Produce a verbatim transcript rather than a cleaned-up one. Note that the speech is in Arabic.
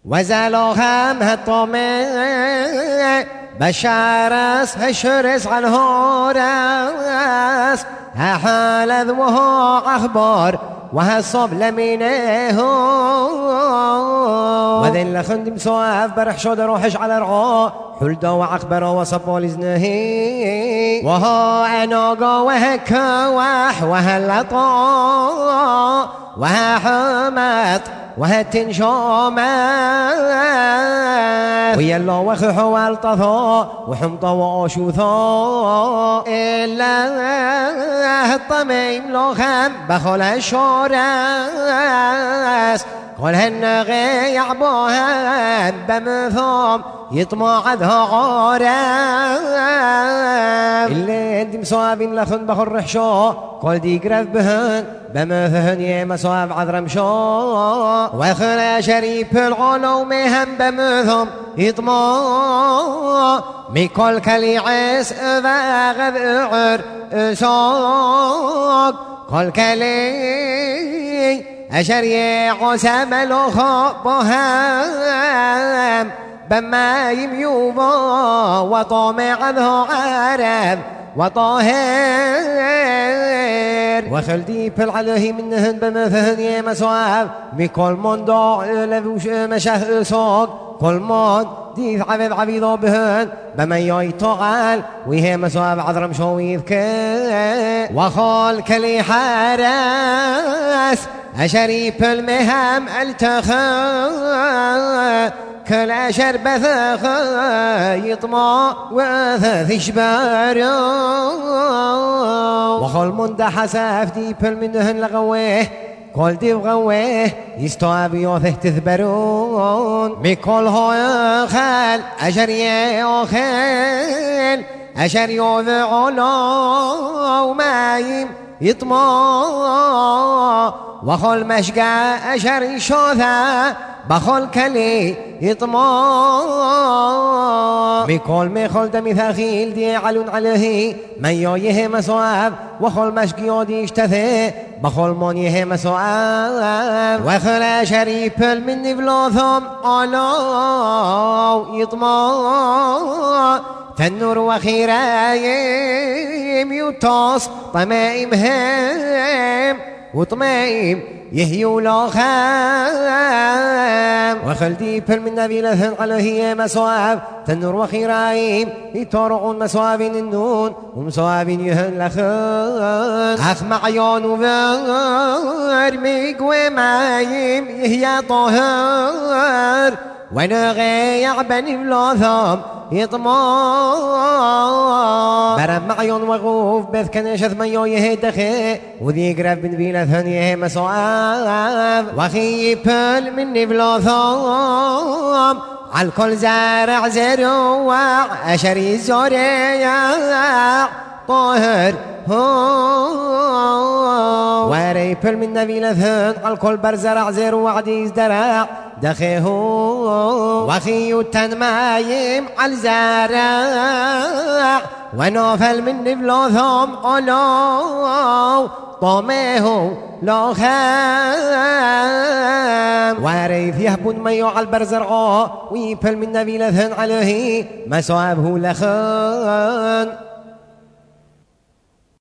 وزالوا هم هالطمي بشارس هشرس على الهورس هحالذ وهو أخبار وهالصب لمينه وذل خندم سواف برح شود روحش على رعو حلده وعقبره وصبو لزنهي وهو أنوغو وهكواح وهاللطو وهحمط وهالتنشومات ويلا وخحو والطثو وحمطو وأشوثو إلا الطميم لوخم بخل الشورس قل هالنغي يعبوها بمثوم يطمع عدها غورم اللي انت مصابين لخن بخل رحشو قل دي قرف بهن بمثهن يما صاب عذرم شو وخلا شريف العلو مهم بمثهم يطمع ميكل كلي عيس اذا غذ اعر اسوق قل كلي أشري عسام الأخو بهم بما يميوبا وطامع ذو عرب وطاهر وخلدي بالعليه منهن بمثهن يا مسواب بكل من داع لذوش مشه سوق كل من ديث عبد عبيضو بهن بما يطغال وهي مسواب عذرم شويذ كي وخال كلي حارس أشريف المهام التخا كل أشر بثخا يطمع وثث شبار وخل مندح سافتي بل منهن لغويه كل دي غويه يستوعب يوثه تثبرون بكل هو خال أشر يوخل أشر يوذع لو مايم يطمع وخل مشقى أشر يشوثا بخل كلي يطمع بكل مخل دمي ثاخيل دي علون عليه من يويه مسواب وخل مشقى يودي يشتثي بخل من يه مسواب وخل شريف من بلوثم علو يطمع تنور وخيرايم يطاس طمائمهم وطمائم يهيو لخام وخلدي بل من نبي لثن عليه مسواب تنور وخيرايم يطرعون مسواب النون ومسواب يهن لخان أخ معيون وفرميق ومايم يهيا طهر ونغي يعبني بلوثم يطمع برم معيون وغوف بث كنشث من يويه دخي وذي قرب من بيلة ثانيه مسواب وخي بل مني بلوثم عالكل زارع زروع أشري زوريع طاهر واري بل من نبي لثن عالكل برزرع زروع عديز درع دخيه وخي تنمايم عالزارع ونوفل من بلوثهم قلو طميه لو خام واريث يهبون ميو عالبرزرعو ويبل من نبي لثن عليه مسوابه لخان